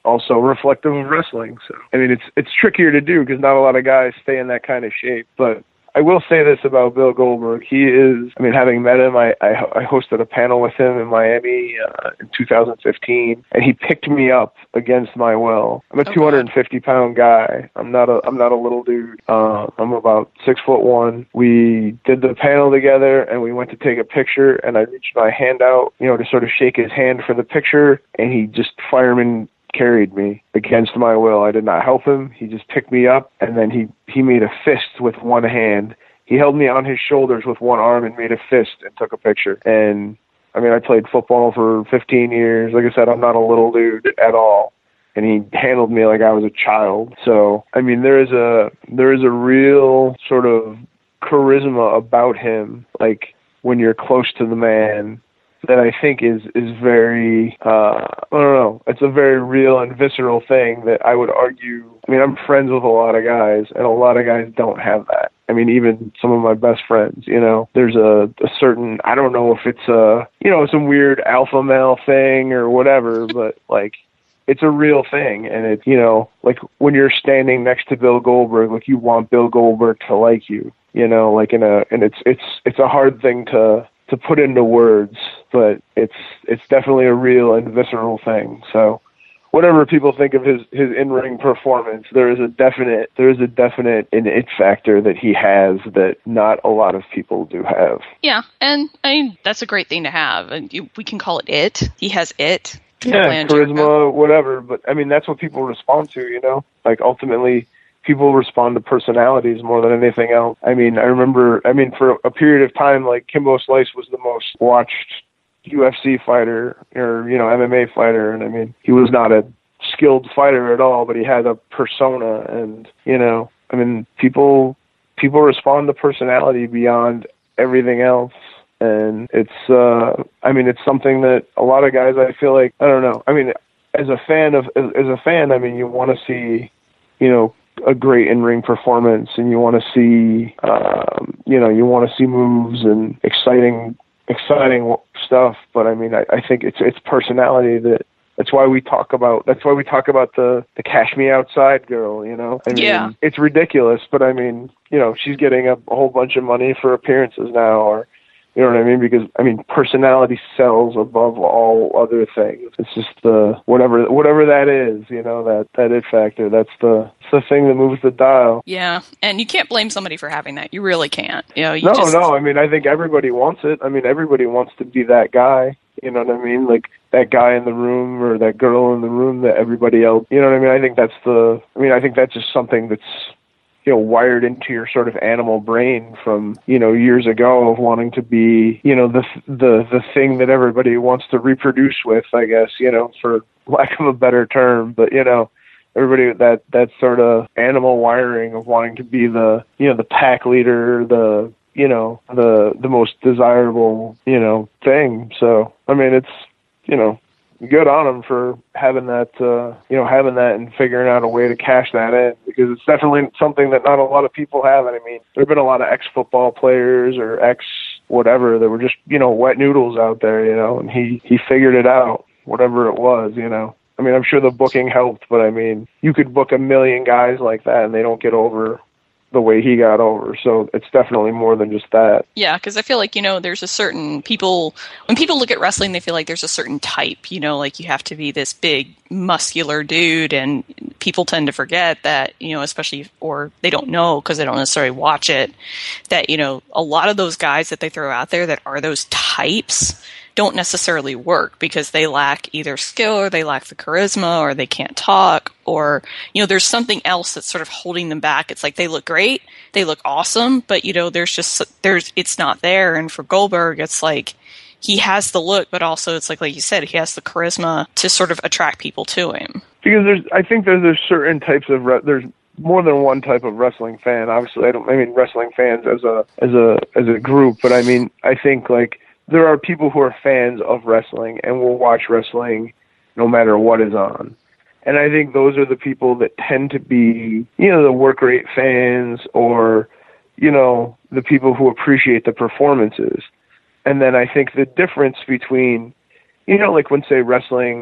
also reflective of wrestling. So, I mean, it's it's trickier to do because not a lot of guys stay in that kind of shape. But I will say this about Bill Goldberg. He is, I mean, having met him, I, I, I hosted a panel with him in Miami uh, in two thousand fifteen, and he picked me up against my will. I'm a two hundred fifty pound guy. I'm not a, I'm not a little dude. Uh, I'm about six foot one. We did the panel together, and we went to take a picture, and I reached my hand out, you know, to sort of shake his hand for the picture, and he just fireman carried me against my will. I did not help him. He just picked me up, and then he, he made a fist with one hand. He held me on his shoulders with one arm and made a fist and took a picture. And, I mean, I played football for fifteen years. Like I said, I'm not a little dude at all. And he handled me like I was a child. So, I mean, there is a there is a real sort of charisma about him, like when you're close to the man, that I think is is very, uh, I don't know, it's a very real and visceral thing that I would argue, I mean, I'm friends with a lot of guys, and a lot of guys don't have that. I mean, even some of my best friends, you know, there's a, a certain, I don't know if it's a, you know, some weird alpha male thing or whatever, but like, it's a real thing. And it's, you know, like when you're standing next to Bill Goldberg, like you want Bill Goldberg to like you, you know, like in a, and it's, it's, it's a hard thing to, to put into words, but it's it's definitely a real and visceral thing. So whatever people think of his, his in-ring performance, there is a definite there is a definite an it factor that he has that not a lot of people do have. Yeah, and I mean that's a great thing to have. And you, we can call it it. He has it. Yeah, charisma, whatever. But I mean that's what people respond to, you know? Like ultimately people respond to personalities more than anything else. I mean, I remember, I mean, for a period of time, like, Kimbo Slice was the most watched U F C fighter or, you know, M M A fighter. And I mean, he was not a skilled fighter at all, but he had a persona. And, you know, I mean, people, people respond to personality beyond everything else. And it's, uh, I mean, it's something that a lot of guys, I feel like, I don't know. I mean, as a fan of, as, as a fan, I mean, you want to see, you know, a great in-ring performance, and you want to see, um, you know, you want to see moves and exciting, exciting stuff. But I mean, I, I think it's it's personality that. That's why we talk about. That's why we talk about the the Cash Me Outside girl. You know, I mean, yeah. It's ridiculous, but I mean, you know, she's getting a, a whole bunch of money for appearances now, or. You know what I mean? Because, I mean, personality sells above all other things. It's just the, whatever whatever that is, you know, that, that it factor. That's the, it's the thing that moves the dial. Yeah, and you can't blame somebody for having that. You really can't. You know, you no, just... no, I mean, I think everybody wants it. I mean, everybody wants to be that guy. You know what I mean? Like, that guy in the room or that girl in the room that everybody else, you know what I mean? I think that's the, I mean, I think that's just something that's, you know, wired into your sort of animal brain from, you know, years ago of wanting to be, you know, the the the thing that everybody wants to reproduce with, I guess, you know, for lack of a better term. But, you know, everybody, that, that sort of animal wiring of wanting to be the, you know, the pack leader, the, you know, the the most desirable, you know, thing. So, I mean, it's, you know, good on him for having that, uh, you know, having that and figuring out a way to cash that in, because it's definitely something that not a lot of people have. And I mean, there have been a lot of ex-football players or ex-whatever that were just, you know, wet noodles out there, you know, and he, he figured it out, whatever it was, you know. I mean, I'm sure the booking helped, but I mean, you could book a million guys like that and they don't get over the way he got over. So it's definitely more than just that. Yeah, because I feel like, you know, there's a certain people, when people look at wrestling, they feel like there's a certain type, you know, like you have to be this big, muscular dude, and people tend to forget that, you know, especially, or they don't know because they don't necessarily watch it, that, you know, a lot of those guys that they throw out there that are those types don't necessarily work because they lack either skill or they lack the charisma or they can't talk, or, you know, there's something else that's sort of holding them back. It's like they look great, they look awesome, but, you know, there's just, there's, it's not there. And for Goldberg, it's like he has the look, but also it's like, like you said, he has the charisma to sort of attract people to him. Because there's, I think there's, there's certain types of, re- there's more than one type of wrestling fan. Obviously, I don't, I mean, wrestling fans as a, as a, as a group, but I mean, I think like, there are people who are fans of wrestling and will watch wrestling no matter what is on. And I think those are the people that tend to be, you know, the work rate fans, or, you know, the people who appreciate the performances. And then I think the difference between, you know, like when, say, wrestling,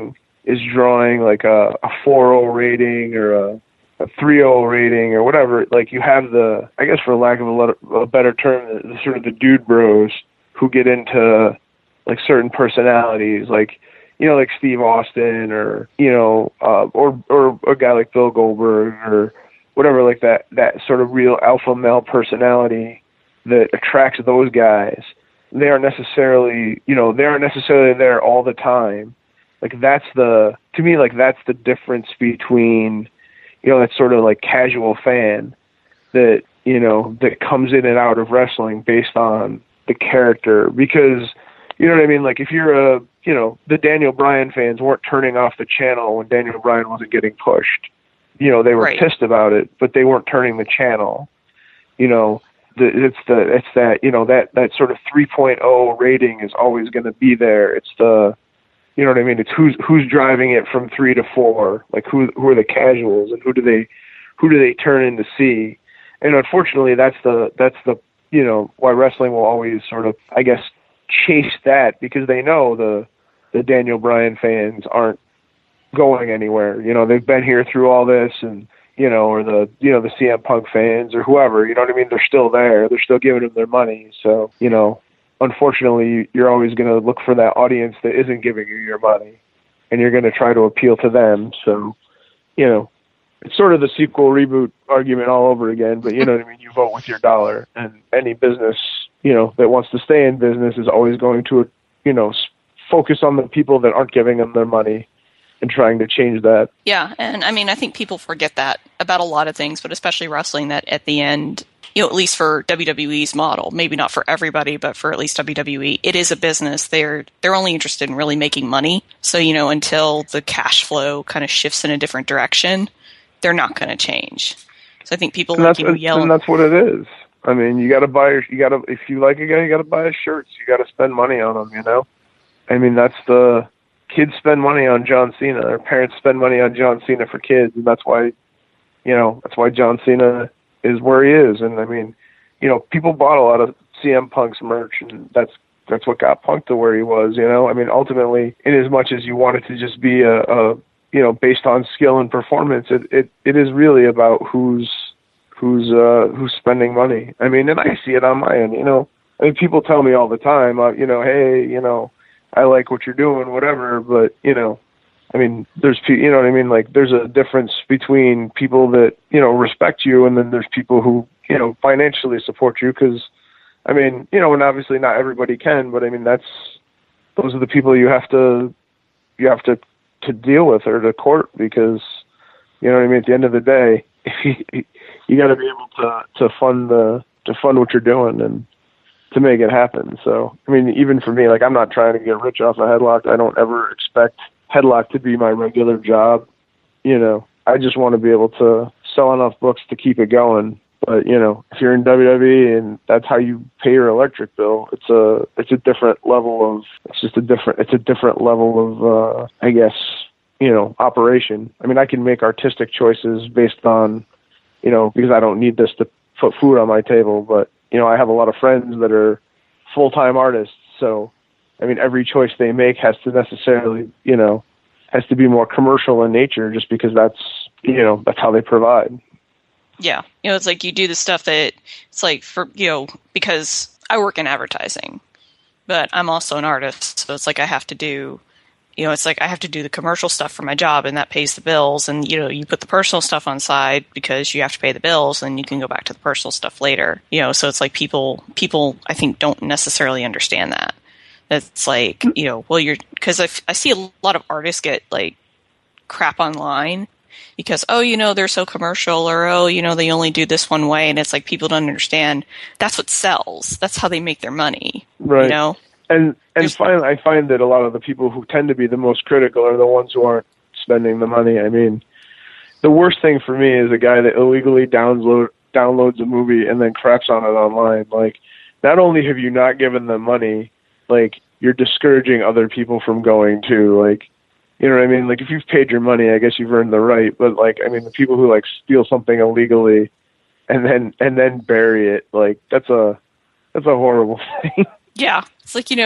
is drawing like a, a four oh rating or a, a three oh rating or whatever, like you have the, I guess for lack of a, let, a better term, the, the sort of the dude bros who get into like certain personalities, like, you know, like Steve Austin or, you know, uh, or or a guy like Bill Goldberg or whatever, like that, that sort of real alpha male personality that attracts those guys. They aren't necessarily, you know, they aren't necessarily there all the time. Like that's the, to me, like that's the difference between, you know, that sort of like casual fan that, you know, that comes in and out of wrestling based on the character. Because, you know what I mean? Like if you're a, you know, the Daniel Bryan fans weren't turning off the channel when Daniel Bryan wasn't getting pushed. You know, they were Right. pissed about it, but they weren't turning the channel. You know, the, it's the, it's that, you know, that, that sort of three point oh rating is always going to be there. It's the, you know what I mean? It's who's, who's driving it from three to four, like who, who are the casuals and who do they, who do they turn in to see? And unfortunately that's the, that's the, you know, why wrestling will always sort of, I guess, chase that, because they know the, the Daniel Bryan fans aren't going anywhere. You know, they've been here through all this, and, you know, or the, you know, the C M Punk fans or whoever, you know what I mean? They're still there. They're still giving them their money. So, you know, unfortunately, you're always going to look for that audience that isn't giving you your money, and you're going to try to appeal to them. So, you know, it's sort of the sequel reboot argument all over again, but you know what I mean? You vote with your dollar, and any business, you know, that wants to stay in business is always going to, you know, focus on the people that aren't giving them their money and trying to change that. Yeah, and I mean, I think people forget that about a lot of things, but especially wrestling, that at the end, you know, at least for W W E's model, maybe not for everybody, but for at least W W E, it is a business. They're they're only interested in really making money. So, you know, until the cash flow kind of shifts in a different direction, they're not going to change. So I think people and like that's, you yell. And that's what it is. I mean, you got to buy, you got to, if you like a guy, you got to buy his shirts. You got to spend money on them, you know? I mean, that's the, kids spend money on John Cena. Their parents spend money on John Cena for kids, and that's why, you know, that's why John Cena is where he is. And I mean, you know, people bought a lot of C M Punk's merch, and that's that's what got Punk to where he was. You know, I mean, ultimately, in as much as you want it to just be a, a you know, based on skill and performance, it it, it is really about who's who's uh, who's spending money. I mean, and I see it on my end. You know, I mean, people tell me all the time, uh, you know, hey, you know, I like what you're doing, whatever, but, you know, I mean, there's, you know what I mean? Like, there's a difference between people that, you know, respect you, and then there's people who, you know, financially support you, because, I mean, you know, and obviously not everybody can, but I mean, that's, those are the people you have to, you have to, to deal with or to court, because, you know what I mean? At the end of the day, you, you got to be able to, to fund the, to fund what you're doing and to make it happen. So, I mean, even for me, like, I'm not trying to get rich off a Headlock. I don't ever expect Headlock to be my regular job. You know, I just want to be able to sell enough books to keep it going. But, you know, if you're in W W E and that's how you pay your electric bill, it's a, it's a different level of, it's just a different, it's a different level of, uh, I guess, you know, operation. I mean, I can make artistic choices based on, you know, because I don't need this to put food on my table, but, you know, I have a lot of friends that are full-time artists, so, I mean, every choice they make has to necessarily, you know, has to be more commercial in nature, just because that's, you know, that's how they provide. Yeah. You know, it's like you do the stuff that, it's like, for, you know, because I work in advertising, but I'm also an artist, so it's like I have to do, you know, it's like I have to do the commercial stuff for my job, and that pays the bills. And, you know, you put the personal stuff on side because you have to pay the bills, and you can go back to the personal stuff later. You know, so it's like people, people, I think, don't necessarily understand that. It's like, you know, well, you're, because I, I see a lot of artists get, like, crap online because, oh, you know, they're so commercial, or, oh, you know, they only do this one way. And it's like people don't understand that's what sells. That's how they make their money. Right. You know? And and finally, I find that a lot of the people who tend to be the most critical are the ones who aren't spending the money. I mean, the worst thing for me is a guy that illegally download downloads a movie and then craps on it online. Like, not only have you not given them money, like, you're discouraging other people from going too. Like, you know what I mean? Like, if you've paid your money, I guess you've earned the right. But, like, I mean, the people who, like, steal something illegally and then and then bury it, like, that's a that's a horrible thing. Yeah. It's like, you know,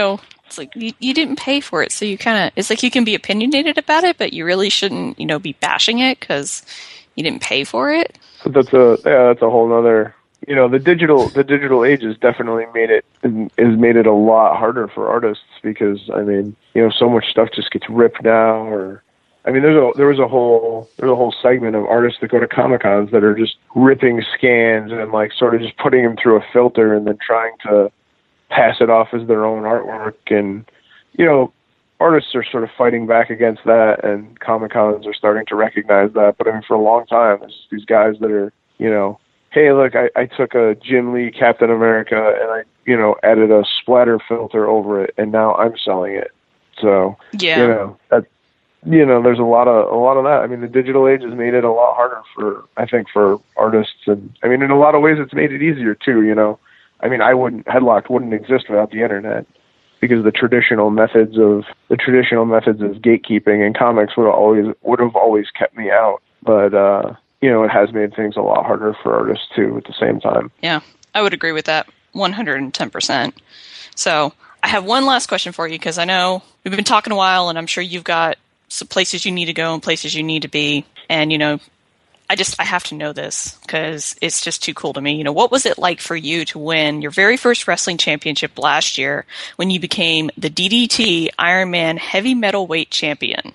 It's like you, you didn't pay for it, so you kind of, it's like you can be opinionated about it, but you really shouldn't, you know, be bashing it because you didn't pay for it. But that's a yeah, that's a whole other. You know, the digital the digital age has definitely made it has made it a lot harder for artists because I mean, you know, so much stuff just gets ripped now. Or I mean, there's a there was a whole there's a whole segment of artists that go to Comic-Cons that are just ripping scans and like sort of just putting them through a filter and then trying to pass it off as their own artwork. And, you know, artists are sort of fighting back against that, and Comic-Cons are starting to recognize that. But, I mean, for a long time, there's these guys that are, you know, hey, look, I, I took a Jim Lee Captain America and I, you know, added a splatter filter over it, and now I'm selling it. So, yeah. you know, that, you know, there's a lot of a lot of that. I mean, the digital age has made it a lot harder for, I think, for artists. And, I mean, in a lot of ways, it's made it easier, too, you know. I mean, I wouldn't Headlocked wouldn't exist without the internet, because the traditional methods of the traditional methods of gatekeeping in comics would always would have always kept me out. But uh, you know, it has made things a lot harder for artists too. At the same time, yeah, I would agree with that one hundred ten percent. So I have one last question for you, because I know we've been talking a while, and I'm sure you've got some places you need to go and places you need to be, and you know. I just, I have to know this because it's just too cool to me. You know, what was it like for you to win your very first wrestling championship last year when you became the D D T Iron Man Heavy Metal Weight Champion?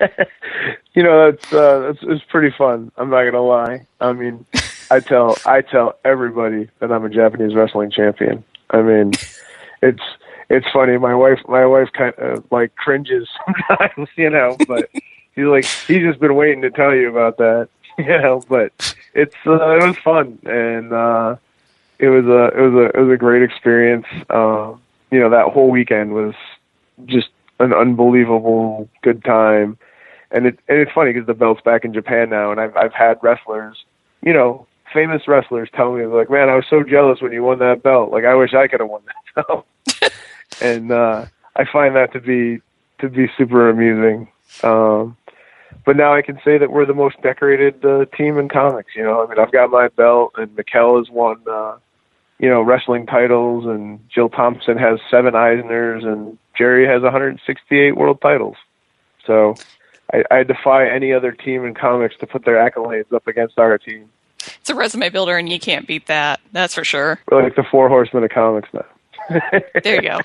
You know, that's, uh, that's, it's pretty fun. I'm not going to lie. I mean, I tell, I tell everybody that I'm a Japanese wrestling champion. I mean, it's, it's funny. My wife, my wife kind of like cringes sometimes, you know, but she's like, he's just been waiting to tell you about that. You know, but it's uh, it was fun, and uh, it was a it was a it was a great experience. Uh, you know, that whole weekend was just an unbelievable good time, and it and it's funny because the belt's back in Japan now, and I've I've had wrestlers, you know, famous wrestlers tell me like, man, I was so jealous when you won that belt. Like, I wish I could have won that belt. And uh, I find that to be to be super amusing. Um, But now I can say that we're the most decorated uh, team in comics. You know, I mean, I've got my belt, and Mikkel has won, uh, you know, wrestling titles, and Jill Thompson has seven Eisners, and Jerry has one hundred sixty-eight world titles. So I, I defy any other team in comics to put their accolades up against our team. It's a resume builder, and you can't beat that. That's for sure. We're like the Four Horsemen of comics now. There you go.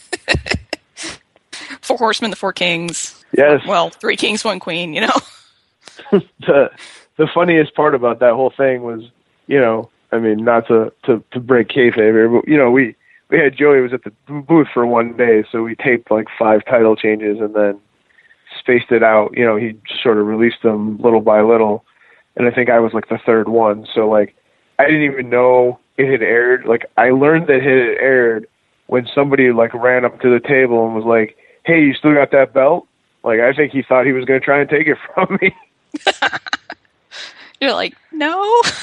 Four Horsemen, the Four Kings. Yes. Well, three kings, one queen, you know. the the funniest part about that whole thing was, you know, I mean, not to, to, to break kayfabe here, but, you know, we, we had Joey was at the booth for one day, so we taped like five title changes and then spaced it out. You know, he sort of released them little by little, and I think I was like the third one. So, like, I didn't even know it had aired. Like, I learned that it had aired when somebody, like, ran up to the table and was like, hey, you still got that belt? Like, I think he thought he was going to try and take it from me. You're like, no.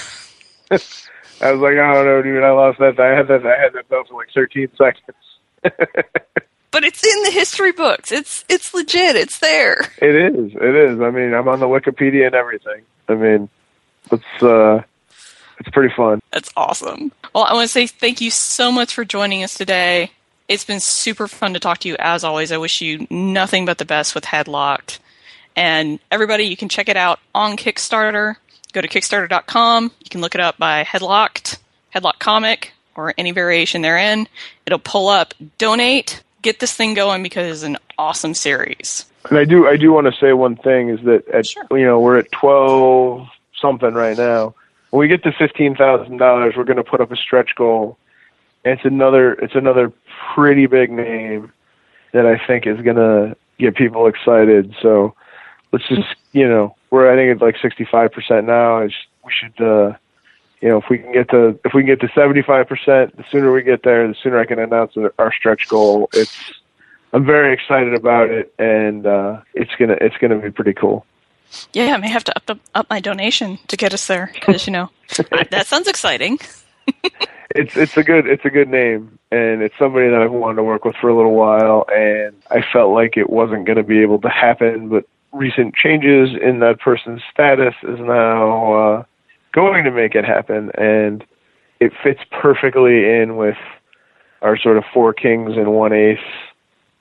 I was like, I don't know, dude. I lost that. I had that. I had that belt for like thirteen seconds. But it's in the history books. It's it's legit. It's there. It is. It is. I mean, I'm on the Wikipedia and everything. I mean, it's uh, it's pretty fun. That's awesome. Well, I want to say thank you so much for joining us today. It's been super fun to talk to you, as always. I wish you nothing but the best with Headlocked. And everybody, you can check it out on Kickstarter. Go to Kickstarter dot com. You can look it up by Headlocked, Headlock Comic, or any variation therein. It'll pull up, donate, get this thing going because it's an awesome series. And I do I do want to say one thing is that, at, sure. you know, we're at twelve something right now. When we get to fifteen thousand dollars, we're going to put up a stretch goal. It's another it's another pretty big name that I think is going to get people excited. So let's just, you know, we're I think it's like sixty-five percent now. It's, we should, uh, you know, if we can get to if we can get to seventy-five percent, the sooner we get there, the sooner I can announce our stretch goal. It's I'm very excited about it, and uh, it's gonna it's gonna be pretty cool. Yeah, I may have to up up, up my donation to get us there because you know that sounds exciting. It's it's a good it's a good name, and it's somebody that I've wanted to work with for a little while, and I felt like it wasn't going to be able to happen, but recent changes in that person's status is now uh, going to make it happen, and it fits perfectly in with our sort of four kings and one ace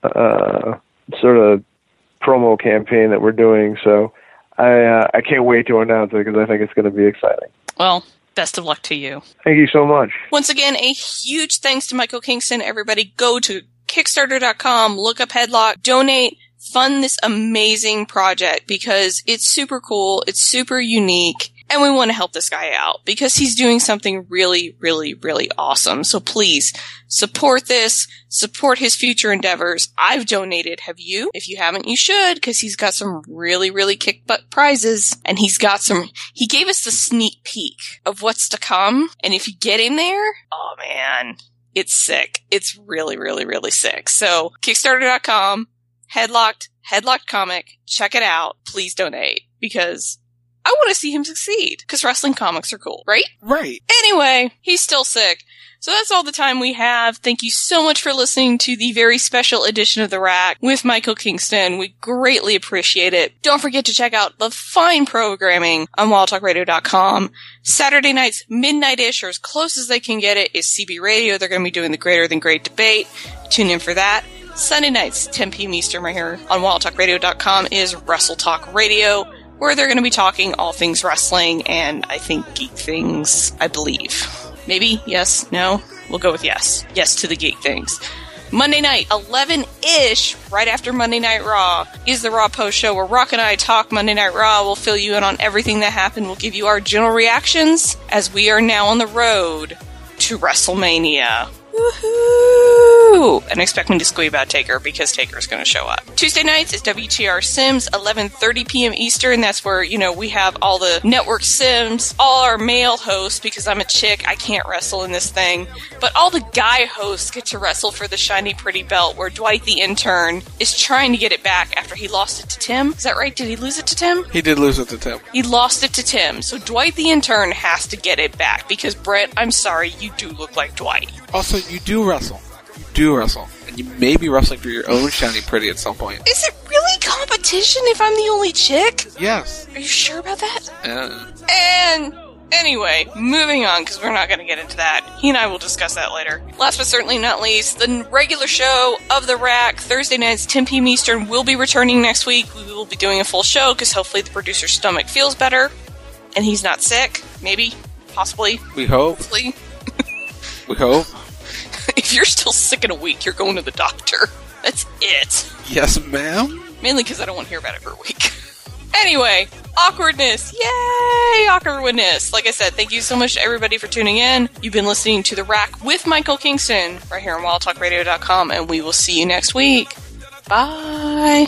uh, sort of promo campaign that we're doing. So I uh, I can't wait to announce it because I think it's going to be exciting. Well, best of luck to you. Thank you so much. Once again, a huge thanks to Michael Kingston. Everybody go to Kickstarter dot com, look up Headlock, donate, fund this amazing project because it's super cool, it's super unique, and we want to help this guy out because he's doing something really, really, really awesome. So please support this, support his future endeavors. I've donated. Have you? If you haven't, you should because he's got some really, really kick butt prizes and he's got some, he gave us the sneak peek of what's to come. And if you get in there, oh man, it's sick. It's really, really, really sick. So Kickstarter dot com, Headlocked, Headlocked Comic, check it out. Please donate because I want to see him succeed because wrestling comics are cool, right? Right. Anyway, he's still sick. So that's all the time we have. Thank you so much for listening to the very special edition of The Rack with Michael Kingston. We greatly appreciate it. Don't forget to check out the fine programming on wild talk radio dot com. Saturday nights, midnight-ish, or as close as they can get it, is C B Radio. They're going to be doing the Greater Than Great debate. Tune in for that. Sunday nights, ten p.m. Eastern, right here on wild talk radio dot com is Wrestle Talk Radio, where they're going to be talking all things wrestling and I think geek things, I believe. Maybe? Yes? No? We'll go with yes. Yes to the geek things. Monday night, eleven-ish, right after Monday Night Raw, is the Raw Post Show where Rock and I talk Monday Night Raw. We'll fill you in on everything that happened. We'll give you our general reactions as we are now on the road to WrestleMania. Woohoo! And expect me to squeak about Taker because Taker's going to show up. Tuesday nights is W T R Sims, eleven thirty p.m. Eastern. That's where, you know, we have all the network Sims, all our male hosts, because I'm a chick, I can't wrestle in this thing. But all the guy hosts get to wrestle for the shiny pretty belt where Dwight the intern is trying to get it back after he lost it to Tim. Is that right? Did he lose it to Tim? He did lose it to Tim. He lost it to Tim. So Dwight the intern has to get it back because, Brett, I'm sorry, you do look like Dwight. Also, you do wrestle. You do wrestle. And you may be wrestling for your own shiny pretty at some point. Is it really competition if I'm the only chick? Yes. Are you sure about that? Uh. And anyway, moving on, because we're not going to get into that. He and I will discuss that later. Last but certainly not least, the regular show of The Rack, Thursday nights, ten p.m. Eastern, will be returning next week. We will be doing a full show, because hopefully the producer's stomach feels better, and he's not sick. Maybe. Possibly. We hope. Hopefully. We hope. If you're still sick in a week, you're going to the doctor. That's it. Yes, ma'am? Mainly because I don't want to hear about it for a week. Anyway, awkwardness. Yay, awkwardness. Like I said, thank you so much to everybody for tuning in. You've been listening to The Rack with Michael Kingston right here on wild talk radio dot com, and we will see you next week. Bye.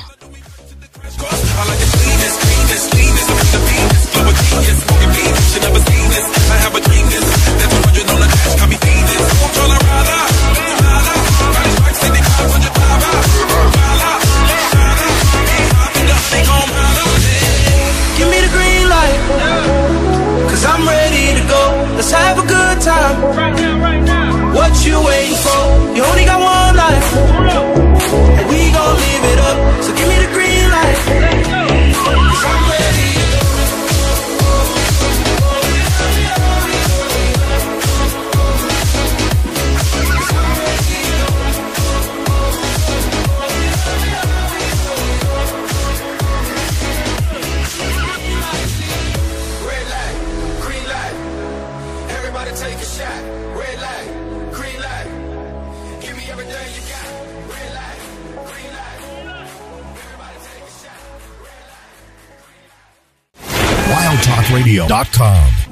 Give me the green light, cause I'm ready to go. Let's have a good time. What you waiting for? You only got one life, and we gon' live it up. So give me the green light, cause I'm ready to go. Take a shot, red light, green light. Give me everything you got, red light, green light. Everybody take a shot, red light, green light. wild talk radio dot com